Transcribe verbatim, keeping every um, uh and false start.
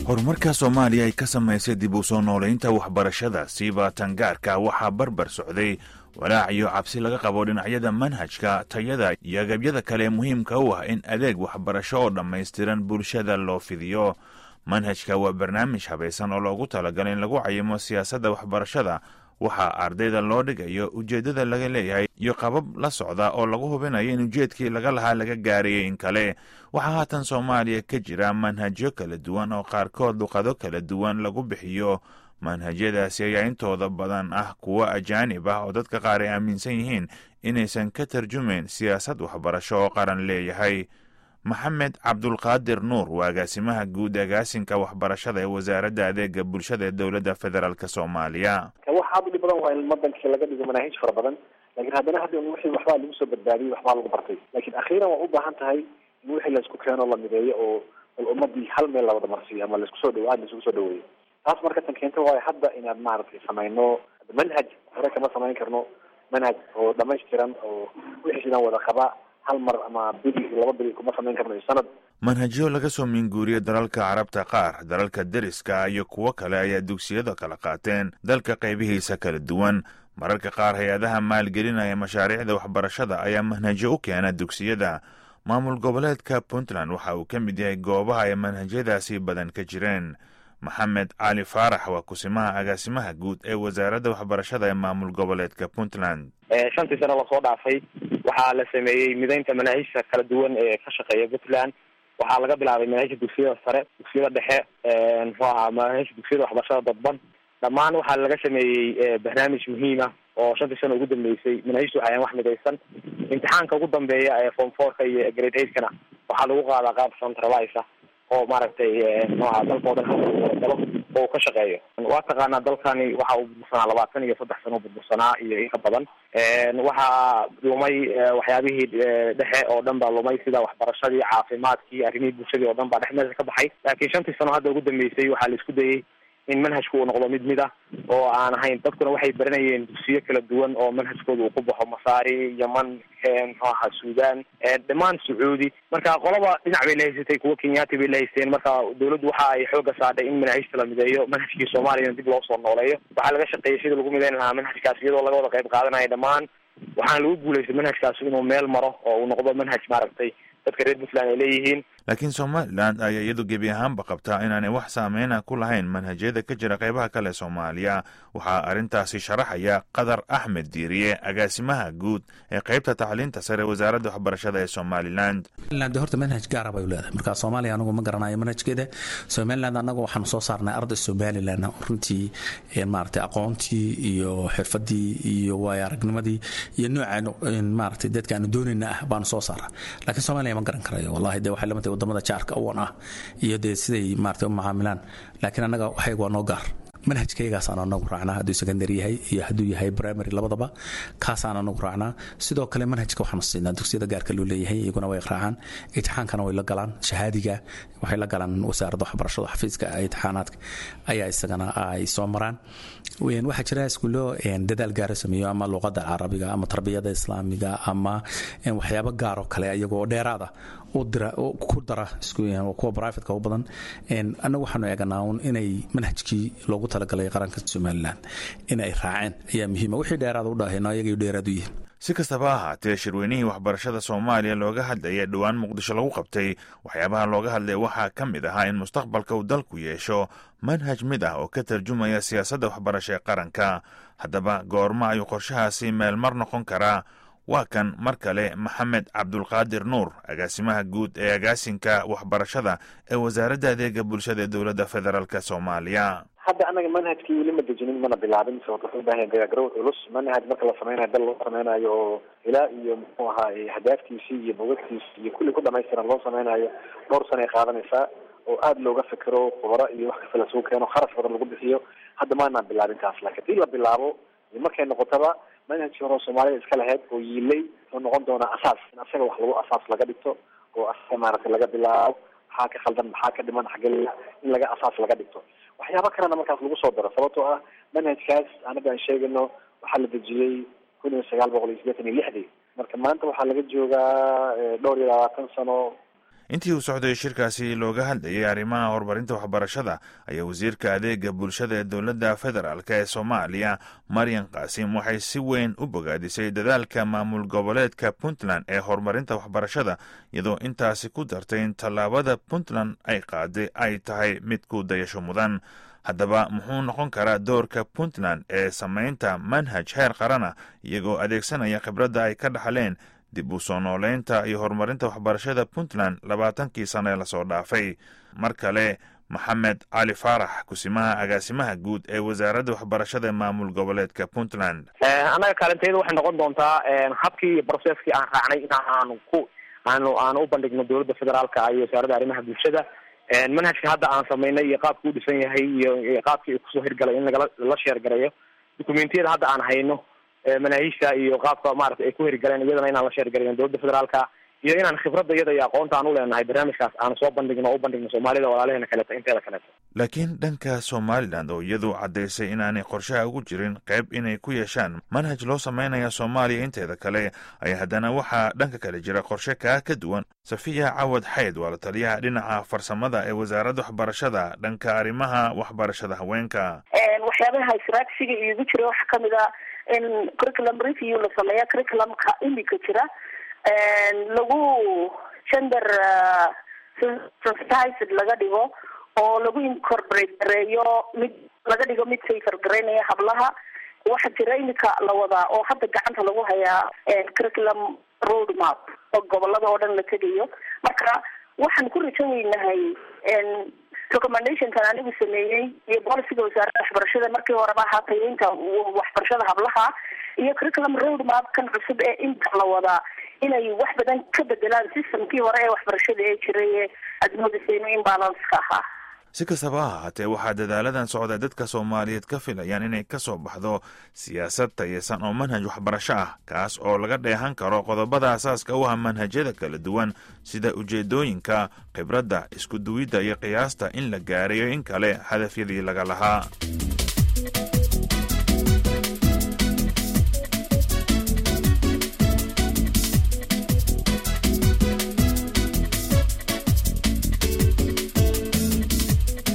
horumarka Soomaaliya ay ka samaysay dib u soo nooleynta waxbarashada siiba tangaarka waxaa barbar socday walaac iyo cabsi laga qabo dhinacyada manhajka tayada iyo agabyada kale muhiimka u ah in adeeg waxbarasho oo dhammaystiran bulshada loo fidiyo. manhajka waa barnaamij habaysan oo loogu talagalay in lagu cayimo siyaasadda waxbarashada, waxaa ardayda loo dhigayo ujeeddada laga leeyahay iyo qabab la socda oo lagu hubinayo in ujeedkii laga lahaa laga gaarayay in kale. waxaa haatan Soomaaliya ka jira manhajyo kala duwan oo qaarkood luqado kala duwan lagu bixiyo. manhajyadaasi ayaa intooda badan ah kuwa ajaanib ah oo dadka qaar ay aaminsan yihiin inaysan ka tarjumayn siyaasad waxbarasho oo qaran leeyahay. maxamed cabdulqaadir nuur waa agaasimaha guud agaasinka waxbarashada ee wasaaradda adeega bulshada ee dowladda federaalk Soomaaliya. waxa aad u dhib badan waa in wadanka laga dhigo manhaj fara badan, laakiin haddana hadda wixii waxbaa lagu soo badbaadiyey waxbaa lagu bartay, laakiin akhiiran waa u baahan tahay in wixii laisku keeno la mideeyo oo ummadii hal meel la wada marsiiyo ama laisku soo dhawaad laisku soo dhaweeyo. taas marka tan keenta waayo hadda inaad maaragtay samayno manhaj hore kama samayn karno, manhaj oo dhamaystiran oo wixii sidaan wada qaba hal mar ama bili laba bili kuma samayn karno sanad. manhajyo laga soo minguuriyo dalalka carabta qaar, dalalka deriska iyo kuwo kale ayaa dugsiyada kala qaateen dalka qaybihiisa kala duwan. mararka qaar hay-adaha maalgelinaya mashaariicda waxbarashada ayaa manhajyo u keena dugsiyada. maamul goboleedka Puntland waxa uu ka mid yahay goobaha ay manhajyadaasi badan ka jireen. maxamed cali faarax waa kusimaha agaasimaha guud ee wasaaradda waxbarashada ee maamul goboleedka Puntland. shantii sano lasoo dhaafay waxaa la sameeyey midaynta manaahijta kala duwan ee ka shaqeeya Puntland. waxaa laga bilaabay manaahijta dugsiyada sare, dugsiyada dhexe, muxuu ahaa manaahijta dugsiyada waxbarashada dadban. dhammaan waxaa laga sameeyey barnaamij muhiim ah oo shantii sano ugu dambeysay manaahijtu waxayaan wax midaysan. imtixaanka ugu dambeeya ee form four-ka iyo grade eight-kana waxaa lagu qaadaa qaab centralize ah oo maaragtay nooca dalka oo dhan galo oo ka shaqeeyo. waa taqaanaa dalkani waxa uu burbursanaa labaatan iyo saddex sano burbursanaa iyo in ka badan. waxaa lumay waxyaabihii dhexe oo dhan baa lumay, sida waxbarashadii, caafimaadkii, arrimihii bulshadii oo dhan baa dhex meesha ka baxay. laakiin shantii sano hadda ugu dambeysay waxaa la isku dayey in manhajku uu noqdo mid mid ah oo aan ahayn. dadkuna waxay baranayeen dugsiyo kala duwan oo manhajkooda uu ku baxo masaari, yaman, muxuu ahaa suudaan, dhammaan sacuudi. marka qolaba dhinac bay la haysatay, kuwa kenyaati bay la haysteen. marka dawladdu waxa ay xooga saadhay in manhajta la mideeyo, manhajkii soomaaliyana dib loo soo nooleeyo. waxaa laga shaqeeyey sidii lagu midayn lahaa manhajkaas iyadoo laga wada qayb qaadanayo dhammaan. waxaana lagu guulaystay manhajkaas inuu meel maro oo uu noqdo manhaj maaragtay dadka reer Puntland ay leeyihiin. laakiin Somaliland ayaa iyadu gebi ahaanba qabtaa inaanay wax saameyna ku lahayn manhajyada ka jira qaybaha kale Soomaaliya. waxaa arrintaasi sharaxaya Qadar Axmed Diiriye, agaasimaha guud ee qaybta tacliinta sare wasaaradda waxbarashada ee Somaliland. Somaliland horta manhaj gaar ah bay leedahay. marka Soomaaliya anagu ma garanayo manhajkeeda. Somaliland anagu waxaan soo saarnay arday Somaliland runtii ee maartay aqoontii iyo xirfadii iyo waaya aragnimadii iyo nooca maartay dadka aan doonayna ah baan soo saaray. laakiin Soomaaliya ma garan karayo wallahi de waxa la matay wadamada jaarka oo ah iyo de siday maartay u macaamilaan. laakiin anaga waxay waa noo gaar. manhajkaygaas aan anagu raacnaa hadduu secondary yahay iyo hadduu yahay primary labadaba kaas aan anagu raacnaa. sidoo kale manhajka waxaan siinaa dugsiyada gaarka loo leeyahay iyaguna way raacaan. imtixaankana way la galaan, shahaadiga waxay la galaan wasaaradda waxbarashada xafiiska imtixaanaadka ayaa isagana ay soo maraan. ween waxa jira iskuulo dadaal gaar ah sameeyo ama luqadda carabiga ama tarbiyada islaamiga ama waxyaabo gaar oo kale iyagoo dheeraad ah oo dira oo ku dara iskuulo kuwa private ka u badan. anagu waxaanu eeganaa inay manhajkii loogu talagalay qaranka Somaliland inay raaceen ayaa muhiim ah. wixii dheeraad u dhaahayna iyaga dheeraad u yihiin. si kastaba ha ahaatee shirweynihii waxbarashada Soomaaliya looga hadlayay dhowaan Muqdisho lagu qabtay, waxyaabaha looga hadlay waxaa ka mid ahaa in mustaqbalka uu dalku yeesho manhaj mid ah oo ka tarjumaya siyaasadda waxbarasho ee qaranka. haddaba goorma ayuu qorshahaasi meel mar noqon karaa? waa kan mar kale maxamed cabdulqaadir nuur, agaasimaha guud ee agaasinka waxbarashada ee wasaaradda adeega bulshada ee dowladda federaalk Soomaaliya. hadda anaga manhajkii weli ma dejinin, mana bilaabin. sababta wuxuu u baahan yahay diyaargarow culus. manhaj marka la sameynayo dal loo sameynayo oo ilaa iyo muxuu ahaa hadaafkiisii iyo bogagtiisii iyo kulli ku dhamaystiran loo sameynayo dhowr sano ay qaadanaysaa oo aada looga fikiro khubaro iyo wax kasta lasoo keeno, kharash badan lagu bixiyo. hadda maanaan bilaabin taas, laakiin hadii la bilaabo iyo markay noqotaba manhajkii hore Soomaalida iska lahayd oo yiilay oo noqon doona asaas, in asaga wax lagu asaas laga dhigto oo asaga maaragtay laga bilaabo maxaa ka khaldan, maxaa ka dhiman, xagee in laga asaas laga dhigto. waxyaabo kalena markaas lagu soo daro, sababtoo ah manhajkaas anaga aan sheegayno waxaa la dejiyey kun iyo sagaal boqol iyo siddeetan iyo lixdii. marka maanta waxaa laga joogaa dhowr iyo labaatan sano intii uu socday shirkaasi looga hadlayay arrimaha horumarinta waxbarashada ayaa wasiirka adeega bulshada ee dowladda federaalk ee soomaaliya maryan qaasim waxay si weyn u bogaadisay dadaalka maamul goboleedka puntland ee horumarinta waxbarashada iyadoo intaasi ku dartay in tallaabada puntland ay qaaday ay tahay mid ku dayasho mudan. haddaba muxuu noqon karaa doorka puntland ee samaynta manhaj heer qarana iyagoo adeegsanaya khibradda ay ka dhaxleen dib u soo nooleynta iyo horumarinta waxbarashada puntland labaatankii sano ee lasoo dhaafay? mar kale maxamed cali faarax kusimaha agaasimaha guud ee wasaaradda waxbarashada ee maamul goboleedka puntland. annaga kaalintayda waxay noqon doontaa habkii iyo brocesskii aan raacnay in aanu ku aanu aanu u bandhigno dowladda federaalka iyo wasaaradda arrimaha bulshada manhajka hadda aan samaynay iyo qaabka u dhisan yahay iyo qaabkii kusoo hirgalay in lagala la sheergareeyo dukumentiyada hadda aan hayno manaahiijta iyo qaabka maaragtay ay ku hirgaleen iyadana inaan la sheergareeyo dowladda federaalka iyo inaan khibradda iyada iyo aqoonta aan u leenahay barnaamijkaas aan soo bandhigno o u bandhigno soomaalida walaalaheena kaleeto inteeda kaleeto. laakiin dhanka somalilan oo iyadu caddaysay inaanay qorshaha ugu jirin qayb inay ku yeeshaan manhaj loo samaynaya soomaaliya inteeda kale ayaa haddana waxaa dhanka kale jira qorshe kaa ka duwan. safiya cawad xayd waa la taliyaha dhinaca farsamada ee wasaaradda waxbarashada dhanka arrimaha waxbarashada haweenka. waxyaabaha istaraatijiga iigu jira waxaa kamid a in curriculum review la sameeya curriculumka imika jira lagu gender sensitized laga dhigo oo lagu incorporate gareeyo mid laga dhigo mid safer garaynaya hablaha. waxaa jira imika la wadaa oo hadda gacanta lagu hayaa curriculum road map oo gobolada oo dhan la tegayo. marka waxaan ku rajo weynahay recommendationkan anigu sameeyey iyo bolisiga wasaaradda waxbarashada markii horeba ahaatay inta waxbarashada hablaha iyo curriculum road map kan cusub ee inta la wadaa inay wax badan ka bedelaan systemkii hore ee waxbarashada ee jiray ee admoodisayno imbalanska ahaa. si kastaba ha ahaatee waxaa dadaaladan socda dadka soomaaliyeed ka filayaan inay ka soo baxdo siyaasad tayeysan oo manhaj waxbarasho ah kaas oo laga dheehan karo qodobada asaaska u ah manhajyada kala duwan sida ujeedooyinka, khibradda, isku duwidda iyo qiyaasta in la gaarayo in kale hadafyadii laga lahaa.